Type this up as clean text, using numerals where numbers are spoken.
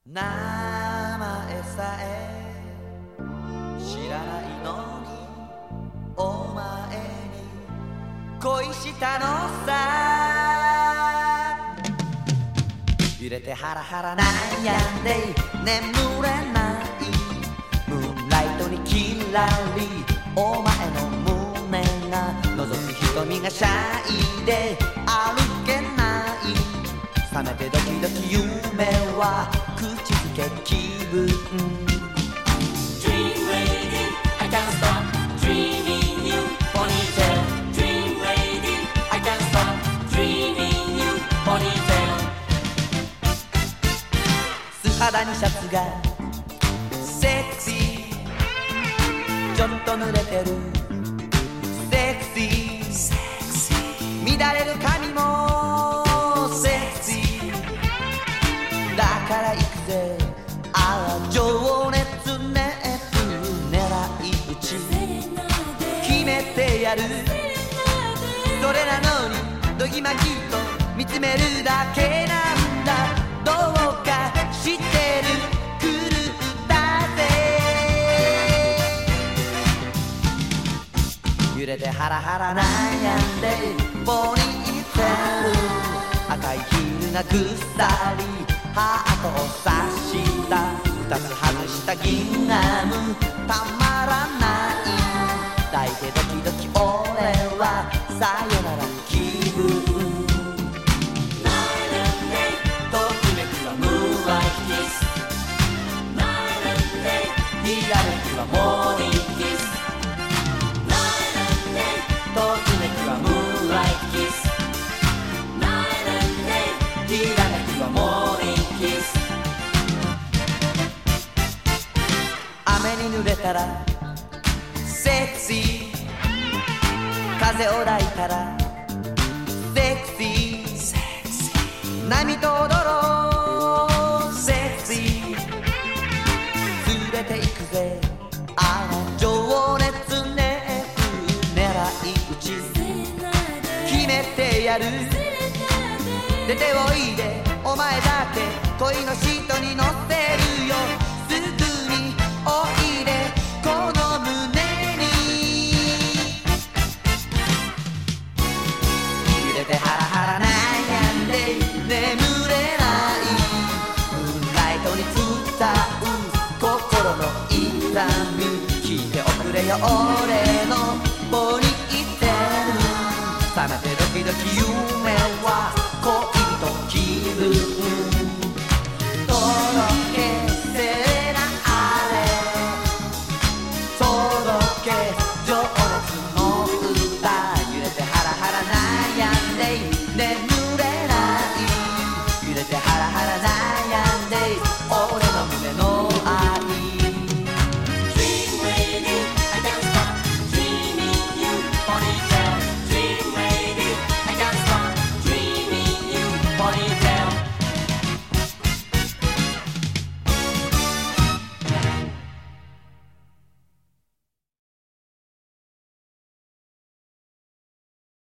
名前さえ知らないのにお前に恋したのさ。揺れてハラハラ悩んで眠れないムーンライトにキラリお前の胸が覗く瞳がシャイで歩けない。覚めてドキドキ夢は口づけ気分 Dream lady, I can't stop dreaming you ponytail. Dream lady, I can't stop dreaming you ponytail. 素肌にシャツがセクシーちょっと濡れてるセクシー乱れる髪もセクシーだから行くぜああ情熱熱狙い撃ち決めてやるそれなのにどぎまぎと見つめるだけなんだ。どうか知ってる狂ったぜ揺れてハラハラ悩んでポニーテール赤いヒールがぐっさりハートを刺した二つ外した銀ガムたまらない抱いてドキドキ俺はさよなら気分ときめくはムーンライトキスひらめきはモーニングキスときめくはムーンライトキスひらめきはモーニングキス雨に濡れたらセクシー風を抱いたらセクシー波と踊ろうセクシー連れて行くぜあの情熱熱狙い撃ち決めてやる出ておいでお前だけ恋の人に乗せるよすぐにおいでこの胸に揺れてハラハラ悩んで眠れないムーンライトに伝う心の痛み聞いておくれよ俺のポニーテール覚めてドキドキ夢は恋と気分